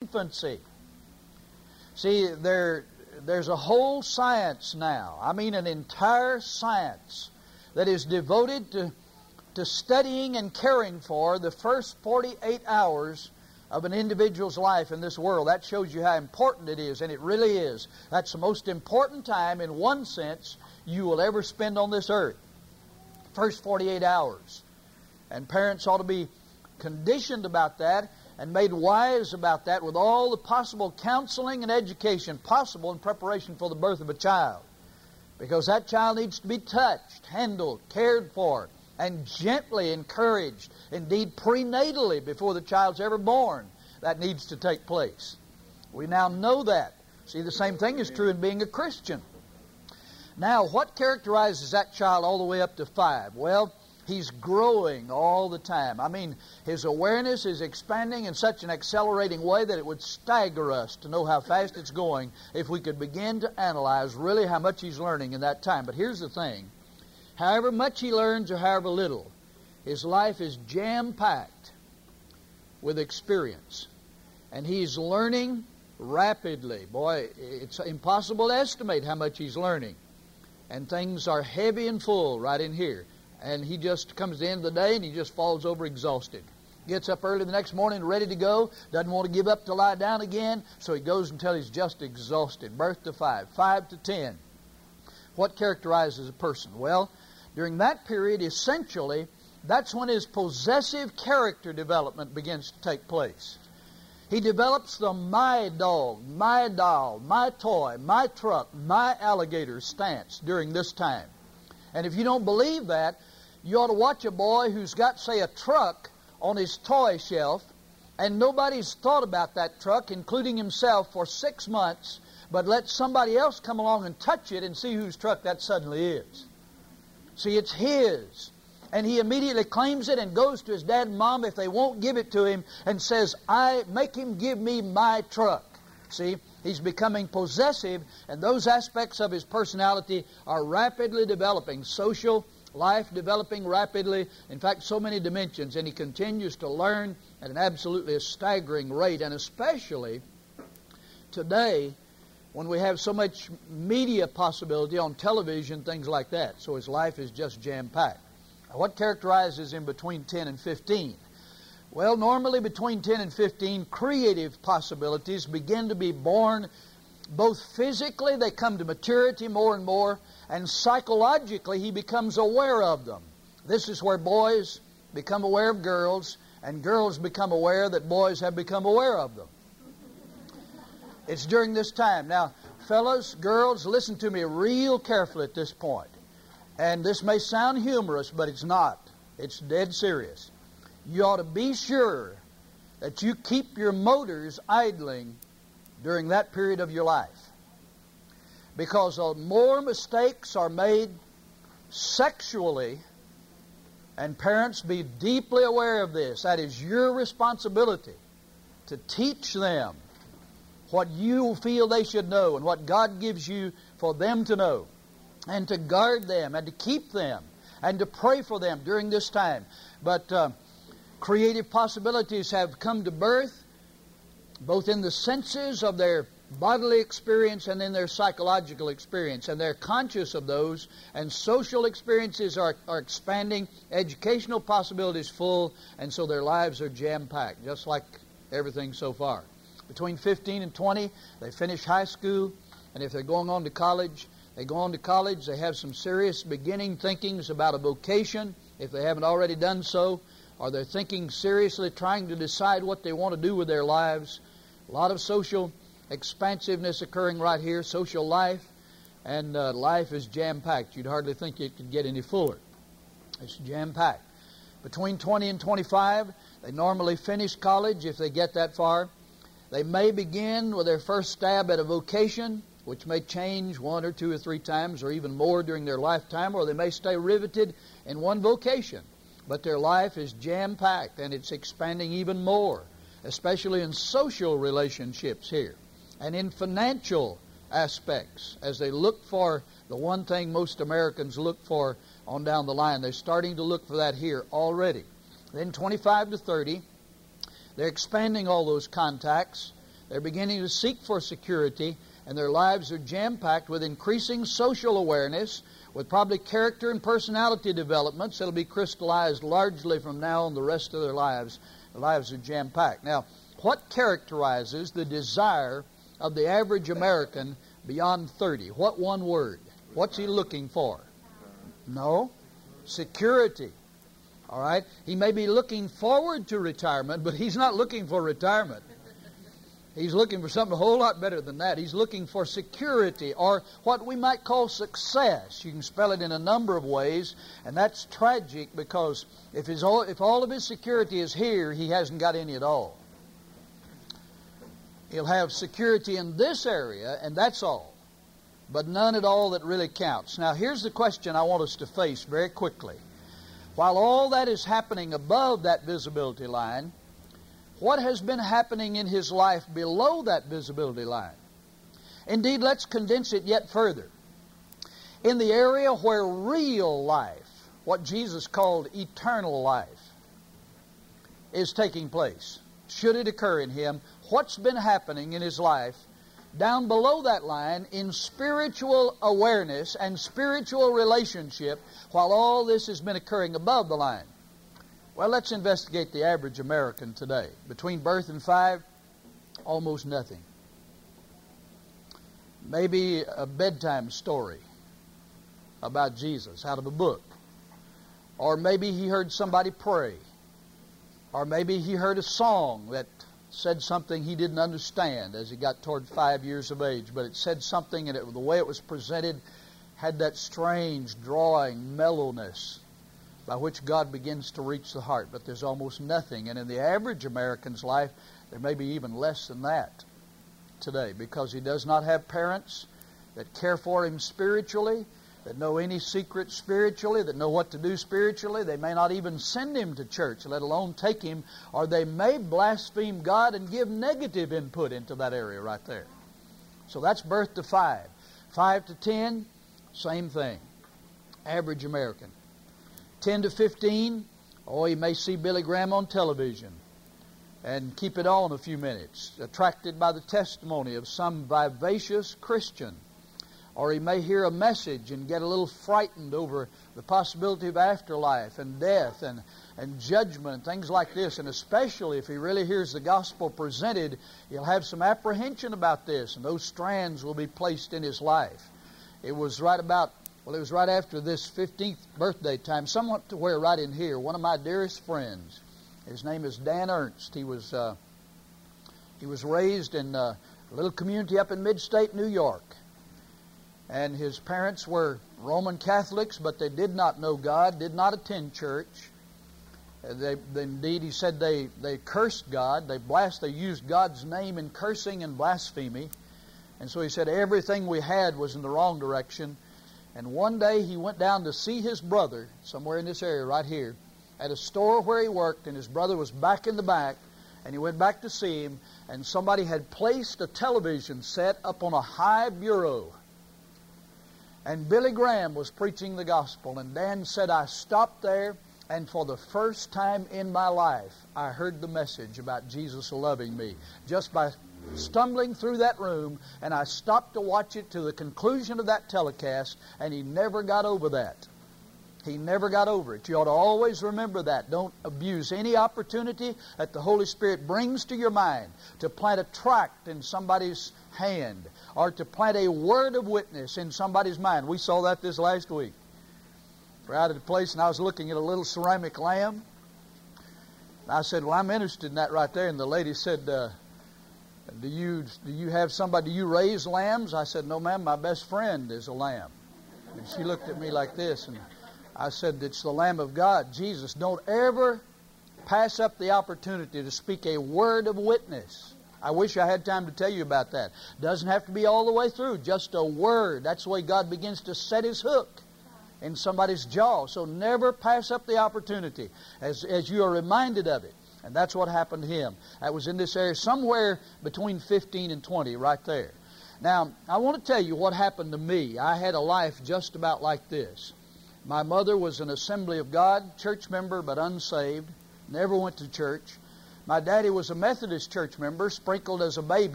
infancy. See, there's a whole science now. I mean, an entire science that is devoted to studying and caring for the first 48 hours of an individual's life in this world. That shows you how important it is, and it really is. That's the most important time, in one sense, you will ever spend on this earth. First 48 hours. And parents ought to be conditioned about that and made wise about that with all the possible counseling and education possible in preparation for the birth of a child. Because that child needs to be touched, handled, cared for, and gently encouraged, indeed prenatally before the child's ever born. That needs to take place. We now know that. See, the same thing is true in being a Christian. Now, what characterizes that child all the way up to 5? Well, he's growing all the time. I mean, his awareness is expanding in such an accelerating way that it would stagger us to know how fast it's going if we could begin to analyze really how much he's learning in that time. But here's the thing. However much he learns or however little, his life is jam-packed with experience. And he's learning rapidly. Boy, it's impossible to estimate how much he's learning. And things are heavy and full right in here. And he just comes to the end of the day and he just falls over exhausted. Gets up early the next morning ready to go. Doesn't want to give up to lie down again. So he goes until he's just exhausted. Birth to 5. 5 to 10. What characterizes a person? Well, during that period, essentially, that's when his possessive character development begins to take place. He develops the my dog, my doll, my toy, my truck, my alligator stance during this time. And if you don't believe that, you ought to watch a boy who's got, say, a truck on his toy shelf, and nobody's thought about that truck, including himself, for 6 months, but let somebody else come along and touch it and see whose truck that suddenly is. See, it's his. And he immediately claims it and goes to his dad and mom if they won't give it to him and says, I make him give me my truck. See, he's becoming possessive, and those aspects of his personality are rapidly developing. Social life developing rapidly. In fact, so many dimensions, and he continues to learn at an absolutely staggering rate, and especially today when we have so much media possibility on television, things like that. So his life is just jam-packed. What characterizes him between 10 and 15? Well, normally between 10 and 15, creative possibilities begin to be born. Both physically, they come to maturity more and more, and psychologically, he becomes aware of them. This is where boys become aware of girls, and girls become aware that boys have become aware of them. It's during this time. Now, fellas, girls, listen to me real carefully at this point. And this may sound humorous, but it's not. It's dead serious. You ought to be sure that you keep your motors idling during that period of your life. Because more mistakes are made sexually, and parents, be deeply aware of this. That is your responsibility to teach them what you feel they should know and what God gives you for them to know, and to guard them and to keep them and to pray for them during this time. But creative possibilities have come to birth both in the senses of their bodily experience and in their psychological experience, and they're conscious of those, and social experiences are expanding, educational possibilities full, and so their lives are jam-packed, just like everything so far. Between 15 and 20, they finish high school, and if they're going on to college, they go on to college, they have some serious beginning thinkings about a vocation, if they haven't already done so, or they're thinking seriously, trying to decide what they want to do with their lives. A lot of social expansiveness occurring right here, social life, and life is jam-packed. You'd hardly think it could get any fuller. It's jam-packed. Between 20 and 25, they normally finish college if they get that far. They may begin with their first stab at a vocation, which may change 1 or 2 or 3 times or even more during their lifetime, or they may stay riveted in one vocation. But their life is jam-packed, and it's expanding even more, especially in social relationships here and in financial aspects as they look for the one thing most Americans look for on down the line. They're starting to look for that here already. Then 25 to 30, they're expanding all those contacts. They're beginning to seek for security, and their lives are jam-packed with increasing social awareness, with probably character and personality developments that'll be crystallized largely from now on the rest of their lives. Their lives are jam-packed. Now, what characterizes the desire of the average American beyond 30? What one word? What's he looking for? No. Security. All right? He may be looking forward to retirement, but he's not looking for retirement. He's looking for something a whole lot better than that. He's looking for security, or what we might call success. You can spell it in a number of ways, and that's tragic, because if all of his security is here, he hasn't got any at all. He'll have security in this area, and that's all, but none at all that really counts. Now, here's the question I want us to face very quickly. While all that is happening above that visibility line, what has been happening in his life below that visibility line? Indeed, let's condense it yet further. In the area where real life, what Jesus called eternal life, is taking place, should it occur in him, what's been happening in his life down below that line in spiritual awareness and spiritual relationship while all this has been occurring above the line? Well, let's investigate the average American today. Between birth and 5, almost nothing. Maybe a bedtime story about Jesus out of a book. Or maybe he heard somebody pray. Or maybe he heard a song that said something he didn't understand as he got toward 5 years of age. But it said something, and the way it was presented had that strange, drawing mellowness by which God begins to reach the heart. But there's almost nothing. And in the average American's life, there may be even less than that today, because he does not have parents that care for him spiritually, that know any secret spiritually, that know what to do spiritually. They may not even send him to church, let alone take him, or they may blaspheme God and give negative input into that area right there. So that's birth to 5. 5 to 10, same thing. Average American. 10 to 15, you may see Billy Graham on television and keep it on a few minutes, attracted by the testimony of some vivacious Christian. Or he may hear a message and get a little frightened over the possibility of afterlife and death and judgment and things like this. And especially if he really hears the gospel presented, he'll have some apprehension about this, and those strands will be placed in his life. It was right after this 15th birthday time, somewhat to where right in here, one of my dearest friends, his name is Dan Ernst. He was raised in a little community up in mid-state New York. And his parents were Roman Catholics, but they did not know God, did not attend church. Indeed, he said they cursed God. They used God's name in cursing and blasphemy. And so he said everything we had was in the wrong direction. And one day he went down to see his brother, somewhere in this area right here, at a store where he worked, and his brother was back in the back, and he went back to see him, and somebody had placed a television set up on a high bureau. And Billy Graham was preaching the gospel, and Dan said, I stopped there, and for the first time in my life, I heard the message about Jesus loving me, just by stumbling through that room, and I stopped to watch it to the conclusion of that telecast, and he never got over that. He never got over it. You ought to always remember that. Don't abuse any opportunity that the Holy Spirit brings to your mind to plant a tract in somebody's hand or to plant a word of witness in somebody's mind. We saw that this last week. We're out at a place, and I was looking at a little ceramic lamb. And I said, well, I'm interested in that right there. And the lady said, do you have somebody, do you raise lambs? I said, no, ma'am, my best friend is a lamb. And she looked at me like this, and I said, it's the Lamb of God, Jesus. Don't ever pass up the opportunity to speak a word of witness. I wish I had time to tell you about that. Doesn't have to be all the way through, just a word. That's the way God begins to set His hook in somebody's jaw. So never pass up the opportunity as you are reminded of it. And that's what happened to him. That was in this area, somewhere between 15 and 20, right there. Now, I want to tell you what happened to me. I had a life just about like this. My mother was an Assembly of God church member, but unsaved. Never went to church. My daddy was a Methodist church member, sprinkled as a baby.